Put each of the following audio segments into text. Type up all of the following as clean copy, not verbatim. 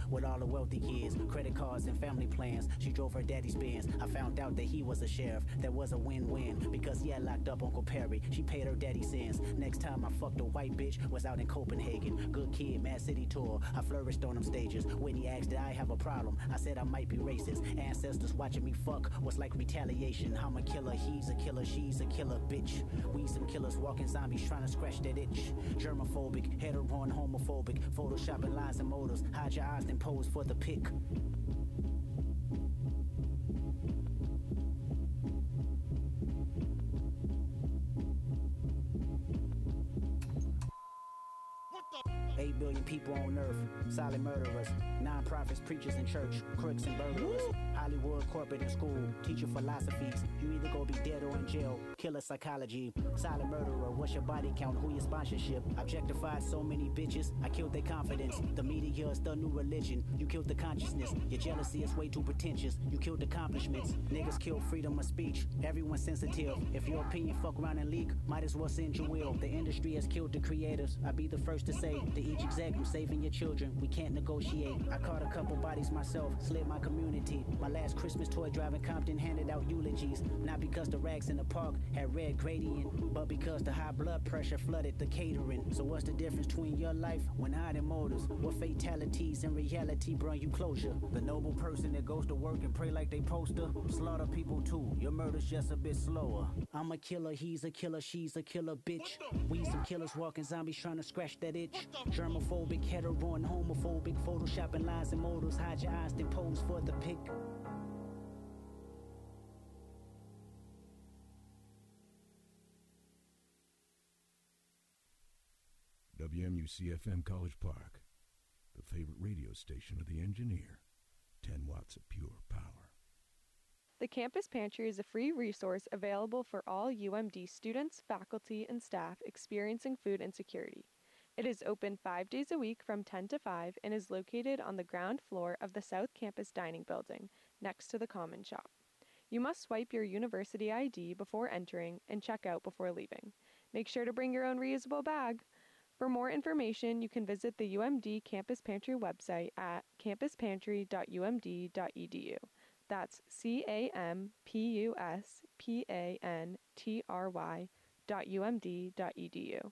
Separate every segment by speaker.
Speaker 1: with all the wealthy kids, credit cards and family plans. She drove her daddy's Benz. I found out that he was a sheriff. That was a win-win because he had locked up Uncle Perry. She paid her daddy's sins. Next time I fucked a white bitch was out in Copenhagen. Good kid, Mad City tour. I flourished on them stages. Whitney asked did I have a problem. I said I might be racist. Ancestors watching me fuck was like retaliation. I'm a killer, he's a killer, she's a killer, bitch. We some killers walking zombies trying to scratch that itch. Germophobic, hetero and homophobic. Photoshopping lines and motors. Hide your eyes and pose for the pic.
Speaker 2: What the?
Speaker 1: 8 billion people on earth, silent murderers, non-profits, preachers in church, crooks and burglars, Hollywood, corporate and school, teach you philosophies. You either go be dead or in jail, killer psychology, silent murderer, what's your body count, who your sponsorship? Objectified so many bitches, I killed their confidence. The media is the new religion, you killed the consciousness. Your jealousy is way too pretentious, you killed accomplishments. Niggas kill freedom of speech, everyone's sensitive. If your opinion fuck around and leak, might as well send your will. The industry has killed the creators, I'll be the first to say. To each exec, I'm saving your children, we can't negotiate. I caught a couple bodies myself, slid my community. My last Christmas toy drive in Compton handed out eulogies. Not because the rags in the park had red gradient, but because the high blood pressure flooded the catering. So what's the difference between your life when hiding motives? What fatalities in reality bring you closure? The noble person that goes to work and pray like they poster, slaughter people too, your murder's just a bit slower. I'm a killer, he's a killer, she's a killer, bitch. We some killers walking zombies trying to scratch that itch. Germophobic, hetero and homophobic, photoshopping lines and modals. Hide your eyes, then pose for the pic.
Speaker 3: WMUC-FM College Park, the favorite radio station of the engineer. 10 watts of pure power.
Speaker 4: The Campus Pantry is a free resource available for all UMD students, faculty, and staff experiencing food insecurity. It is open 5 days a week from 10 to 5 and is located on the ground floor of the South Campus Dining Building, next to the Common Shop. You must swipe your university ID before entering and check out before leaving. Make sure to bring your own reusable bag. For more information, you can visit the UMD Campus Pantry website at campuspantry.umd.edu. That's campusPantry.umd.edu.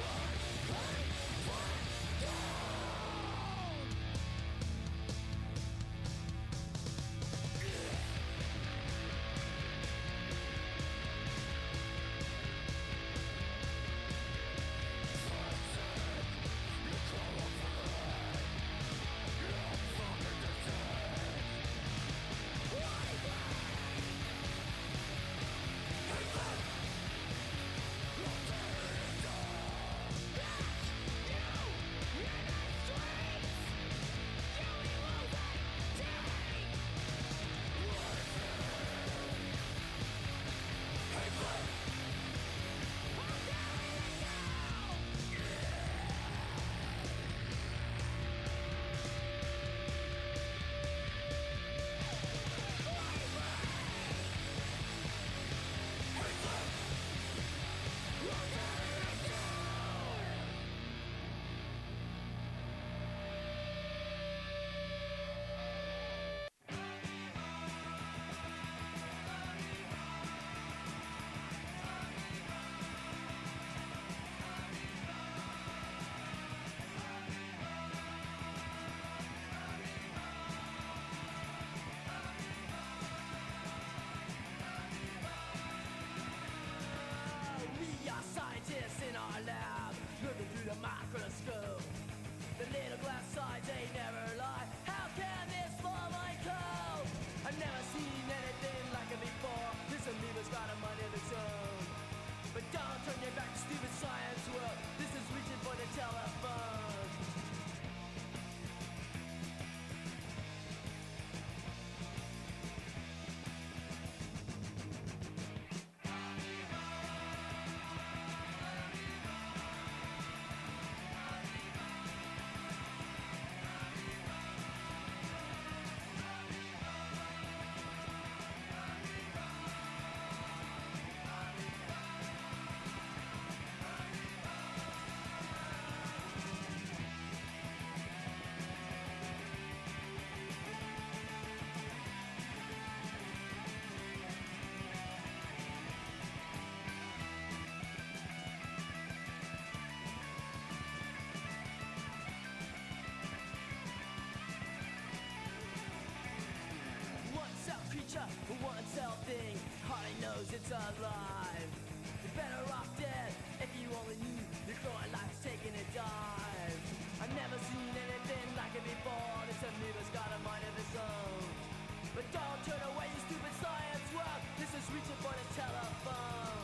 Speaker 2: One cell thing, hardly knows it's alive. You're better off dead if you only knew your growing life's taking a dive. I've never seen anything like it before. This amoeba's got a mind of its own. But don't turn away, you stupid science work. This is reaching for the telephone.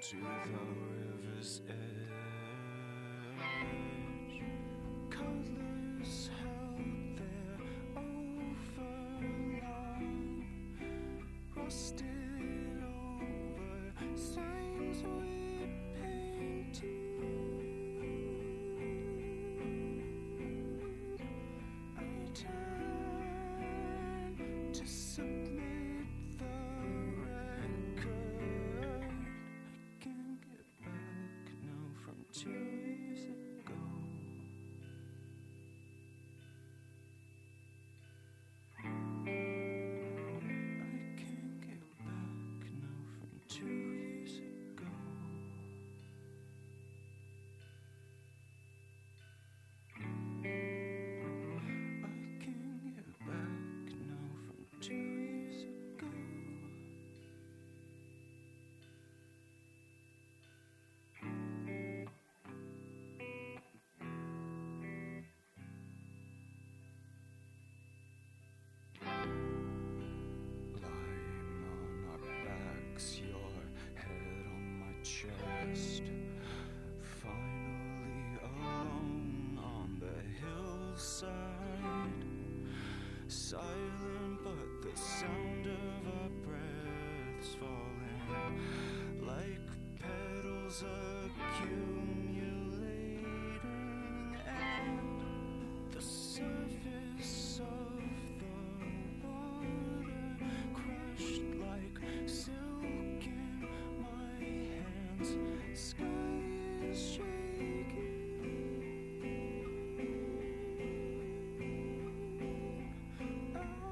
Speaker 5: to the river's edge. Colors held there overlong, rusted over signs we painted. I turned to submit the record. I can't get back now from 2 years ago. I can't get back now from 2 years ago. I can't get back now from 2 years ago. Lying on our backs, your head on my chest. Finally alone on the hillside. Silent, but the sound of our breaths falling like petals accumulating, and the surface of the water crushed like silk in my hands. Sky is shaking. I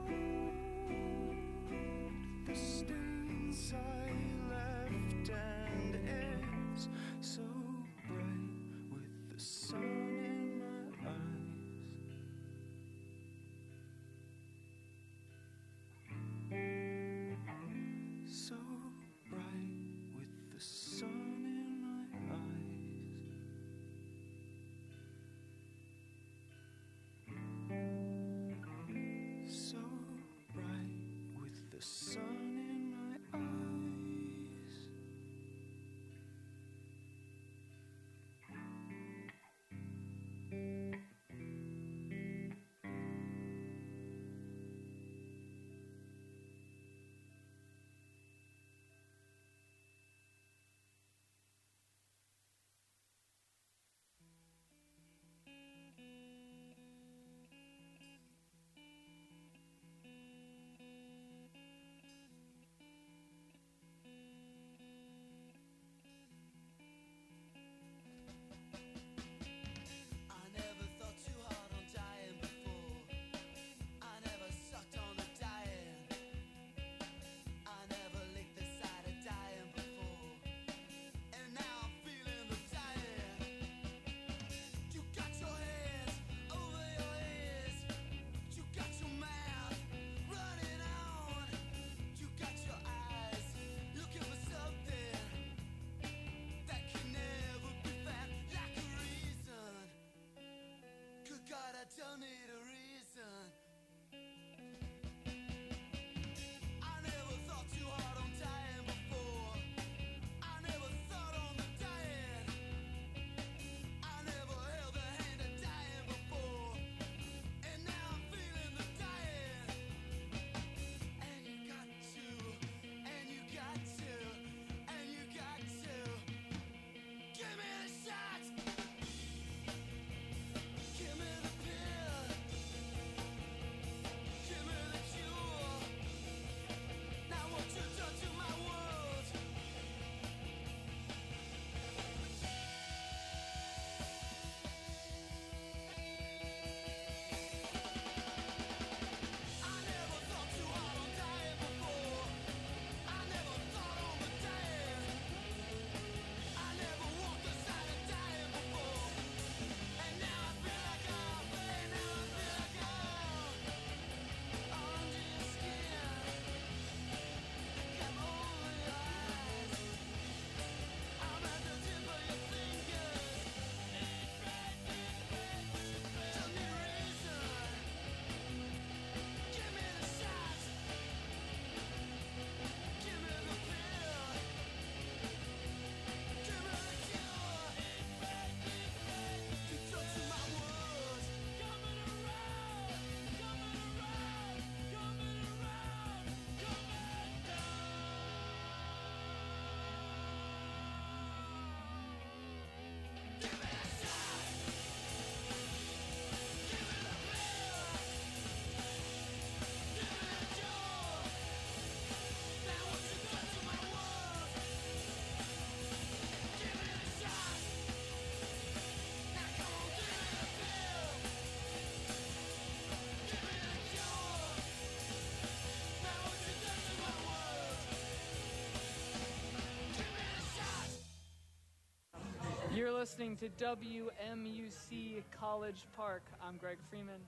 Speaker 6: listening to WMUC College Park. I'm Greg Freeman.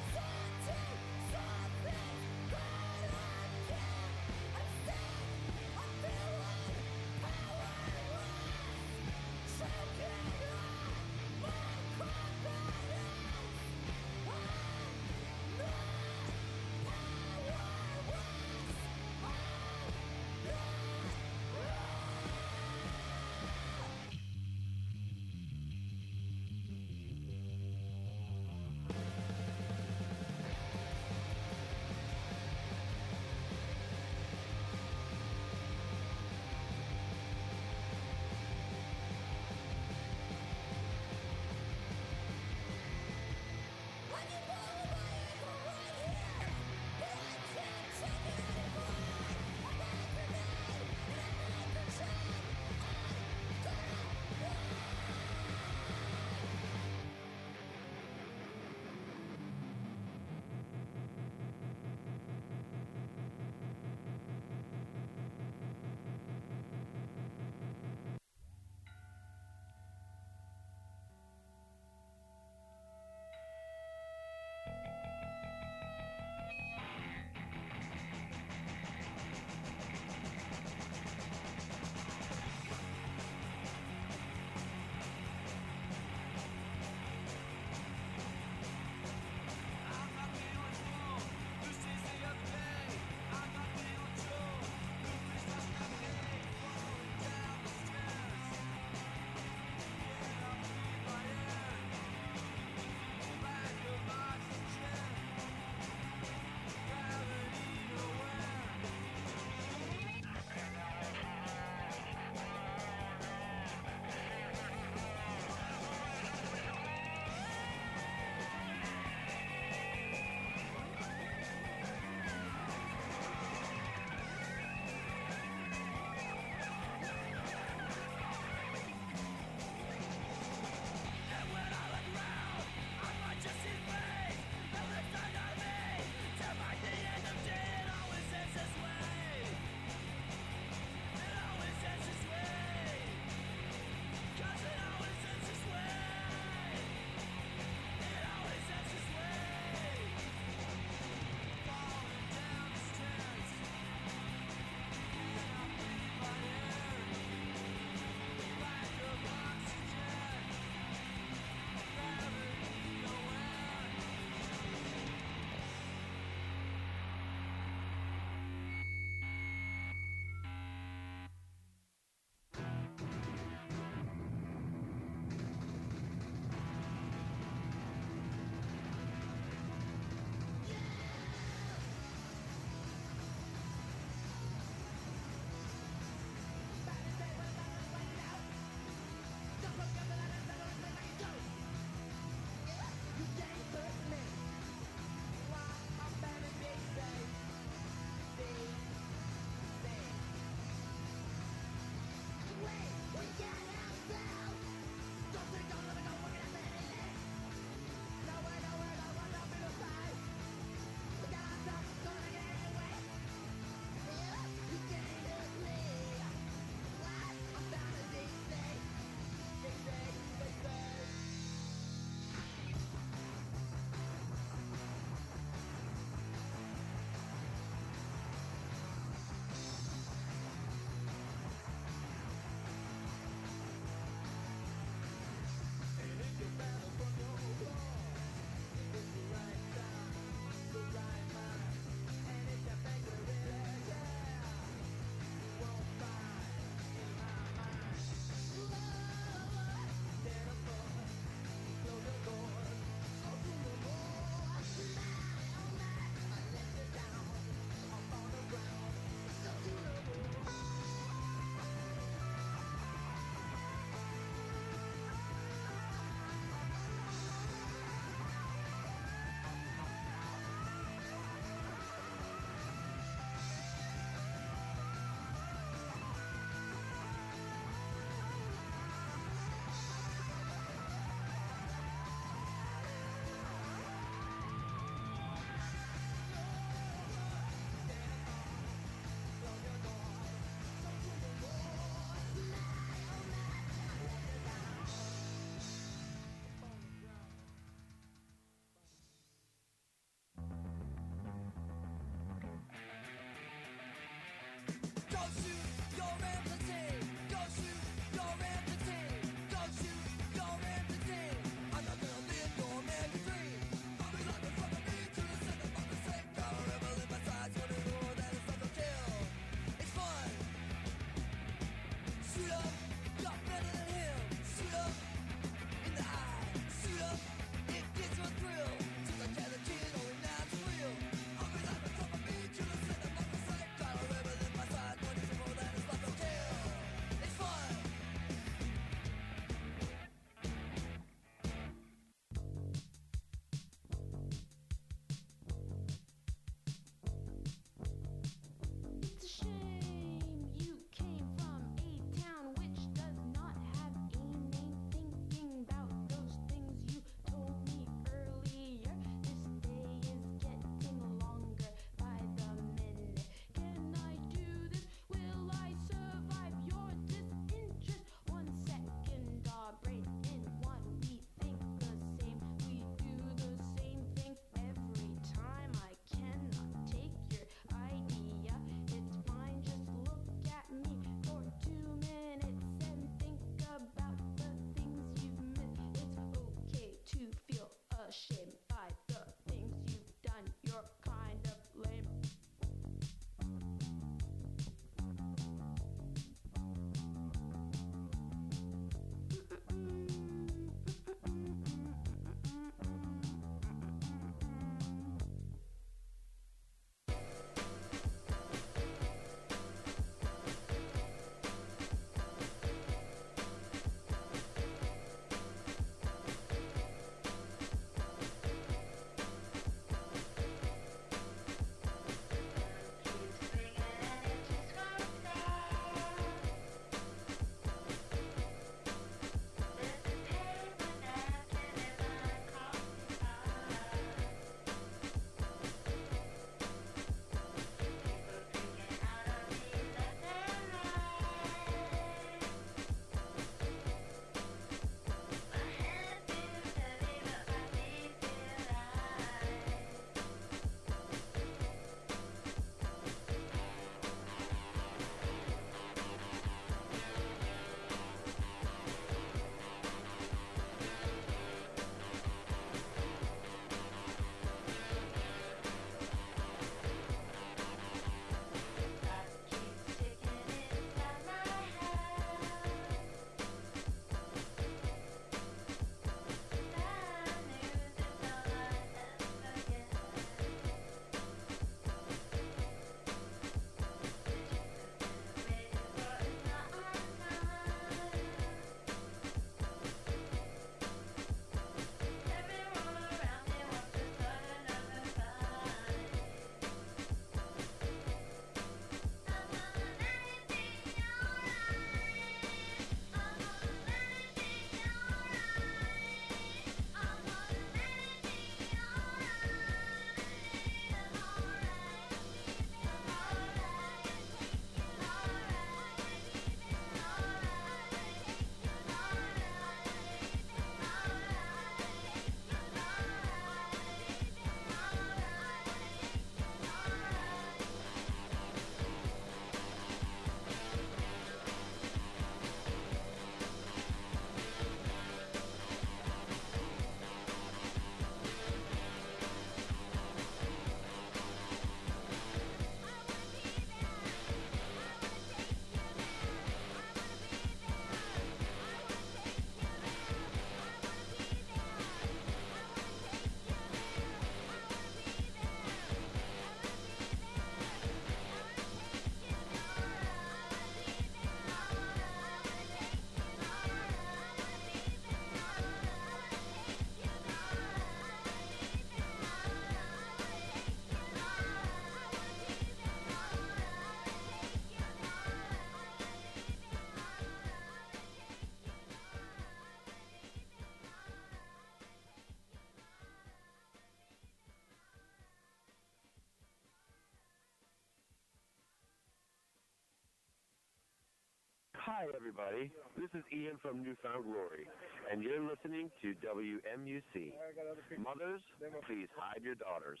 Speaker 7: Hi, everybody. This is Ian from Newfound Glory, and you're listening to WMUC. Mothers, please hide your daughters.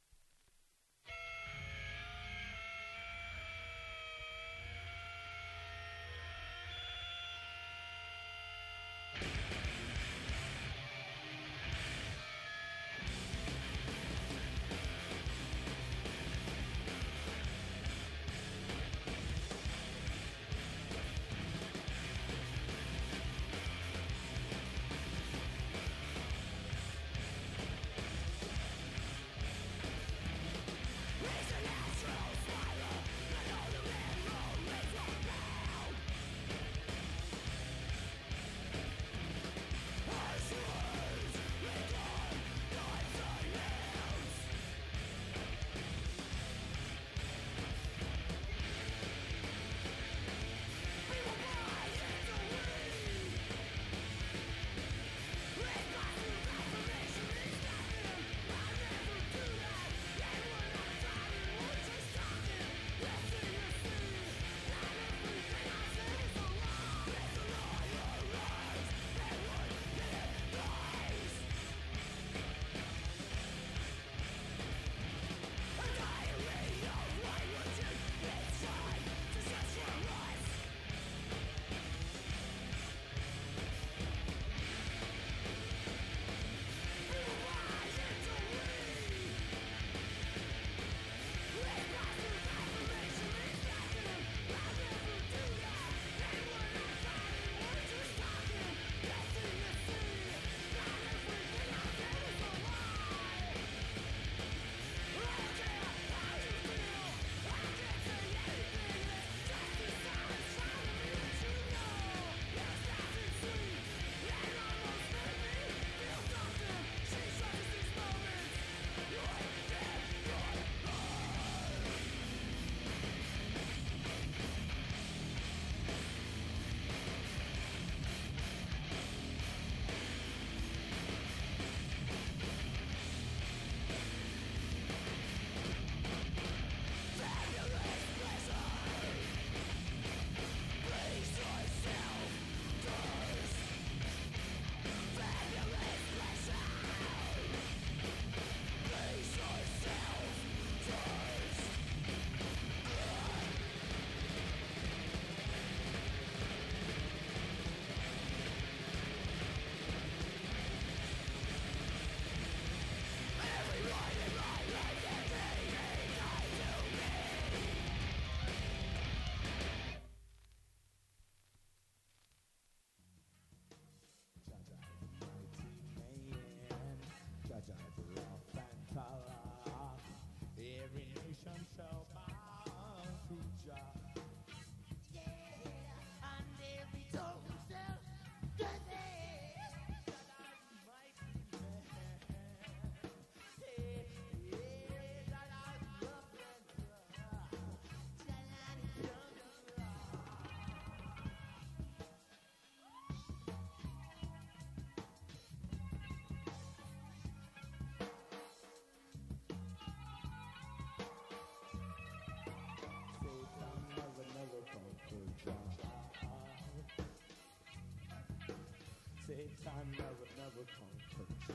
Speaker 8: Time never conquers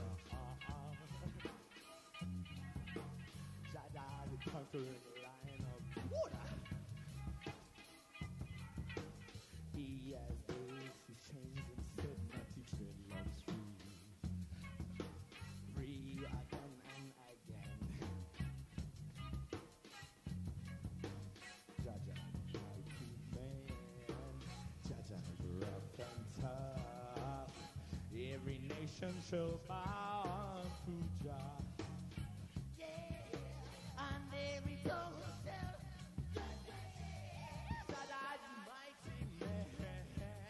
Speaker 8: Jada, the conquering lion of water. He has days who change and set my teaching loves free again and again. Jaja, mighty man, Jaja, rough and tough. Every nation shall bow to Jah.
Speaker 2: Yeah, and every tongue shall confess that I'm mighty man.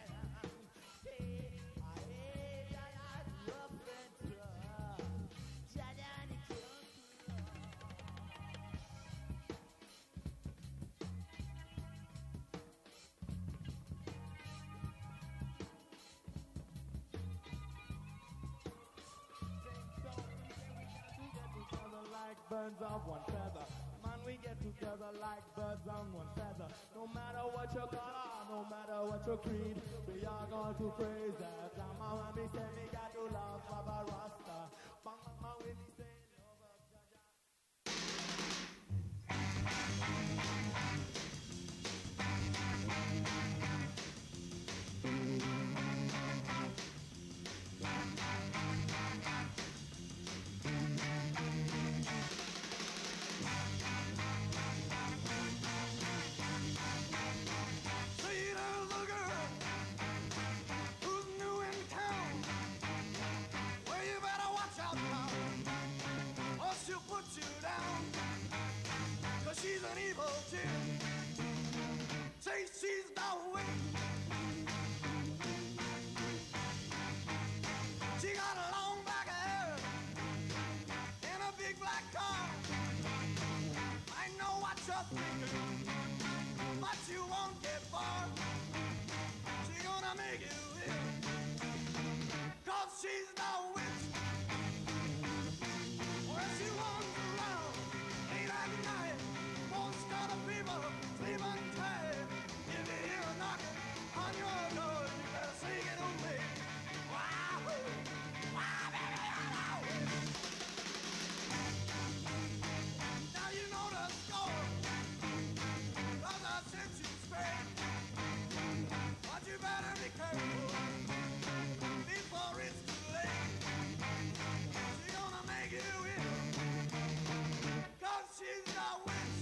Speaker 2: Yeah, I love and trust. Jah and the
Speaker 8: birds of one feather. Man, we get together like birds on one feather. No matter what your color, no matter what your creed, we are going to praise that. Mama when we say we got to love Baba Rasta. Mama when we say love of Jaja.
Speaker 9: She's an evil chick. Say she's the witch. She got a long black hair and a big black car. I know what you're thinking, but you won't get far. She's gonna make you ill, 'cause she's the witch. Well, she runs around late at night. Most of the people sleeping tight. If you hear a knocking on your door, you better sing it away. Wow, wow, baby, wow. Now you know the score, 'cause I sent you straight. But you better be careful before it's too late. She's gonna make you ill, 'cause she's the witch.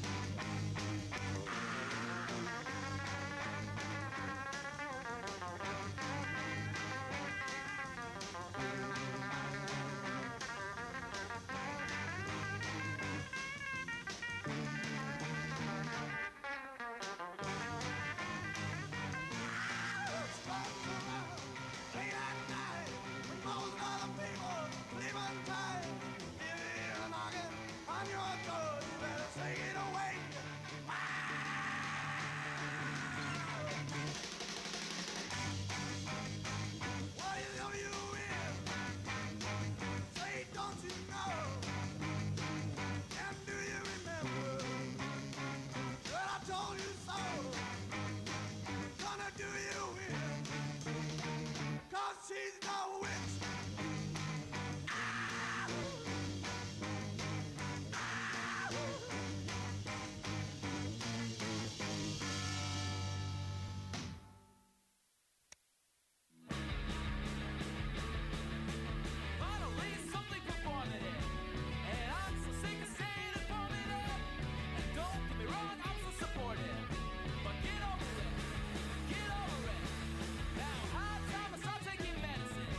Speaker 9: She's the witch.
Speaker 2: Finally, something performative, and I'm so sick of saying informative. And don't get me wrong, I'm so supportive, but get over it, get over it. Now, high time I start taking medicine.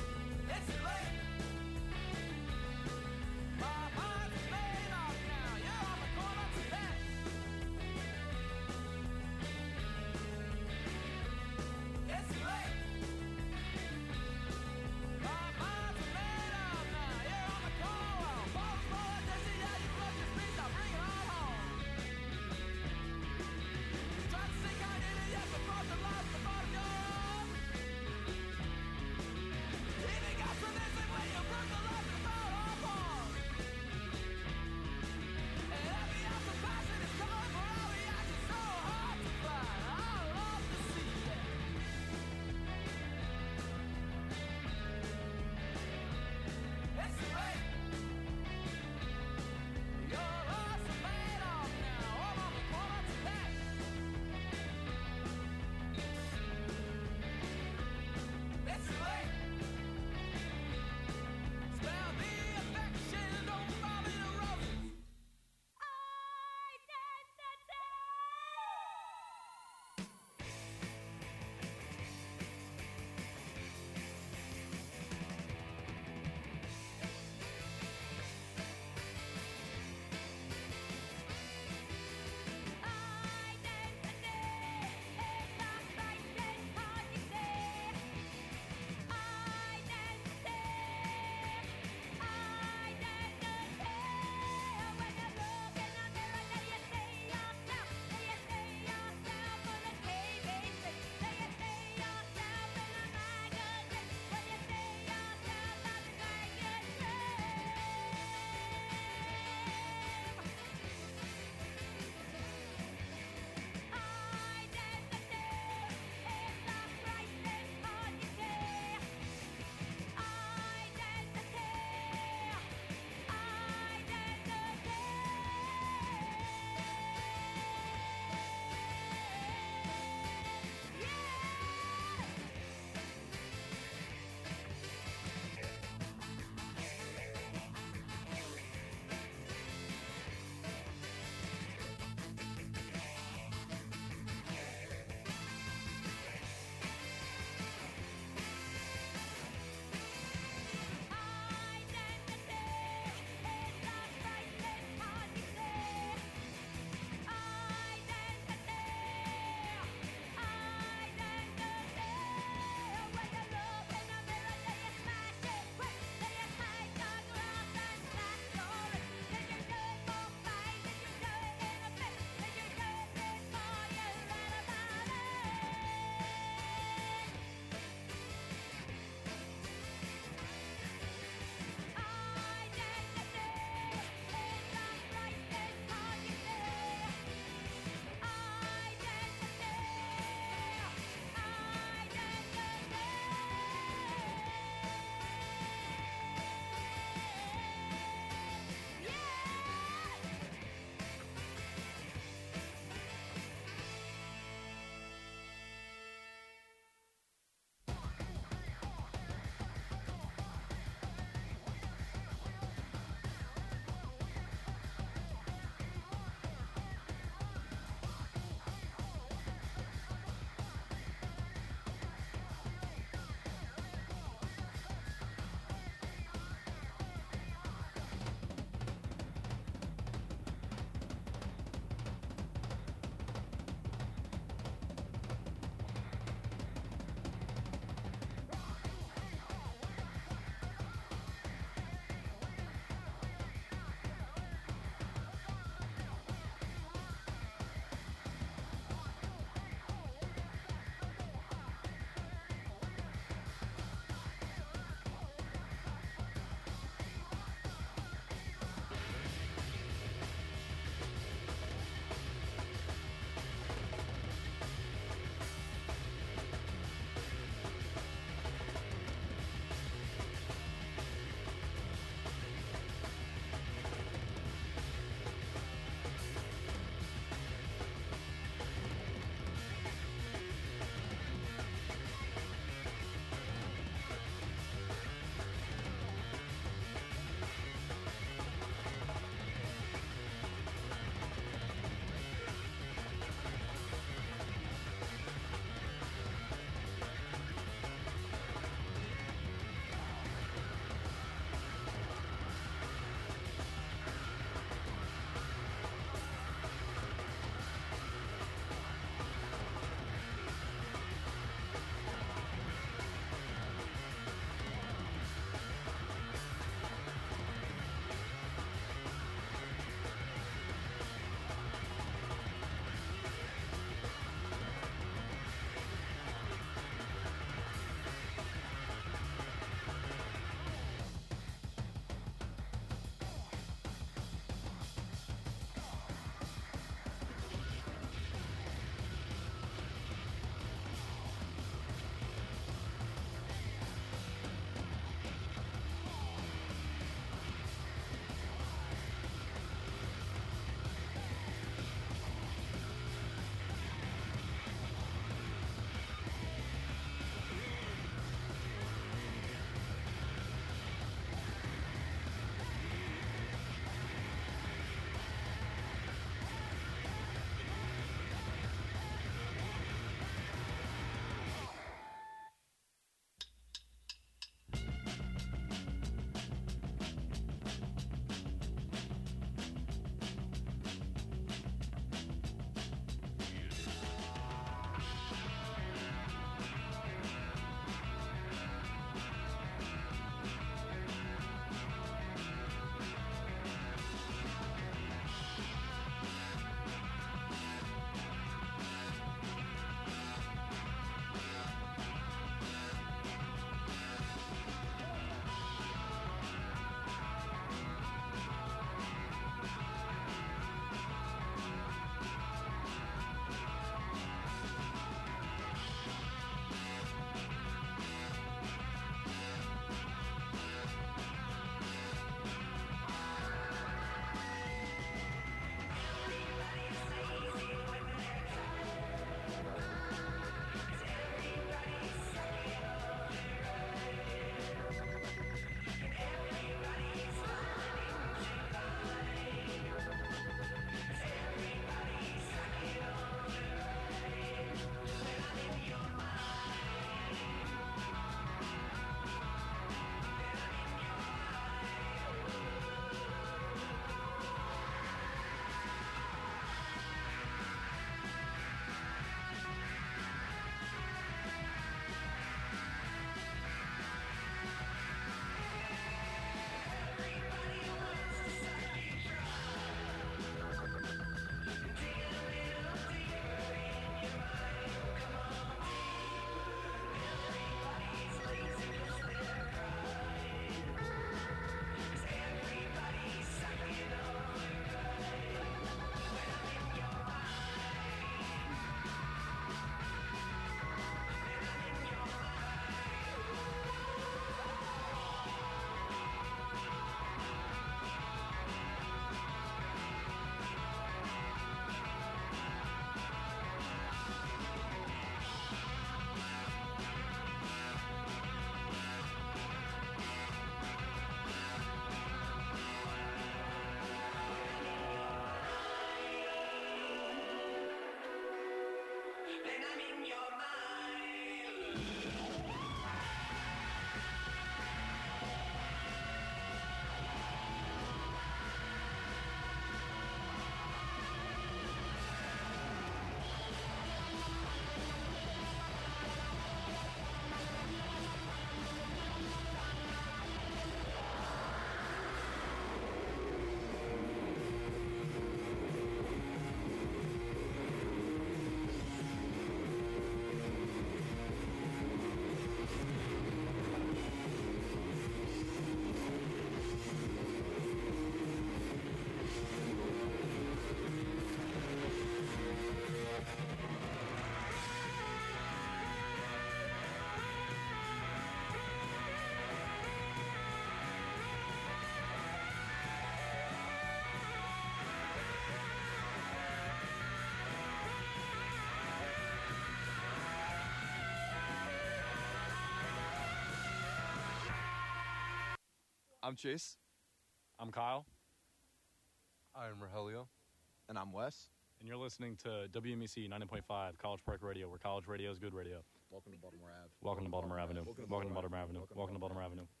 Speaker 10: I'm Chase.
Speaker 11: I'm Kyle.
Speaker 12: I'm Rogelio.
Speaker 13: And I'm Wes.
Speaker 11: And you're listening to WMEC 90.5 College Park Radio, where college radio is good radio.
Speaker 13: Welcome to Baltimore Ave.
Speaker 11: Welcome to Baltimore Avenue. Welcome to Baltimore Avenue. Welcome to Baltimore Avenue.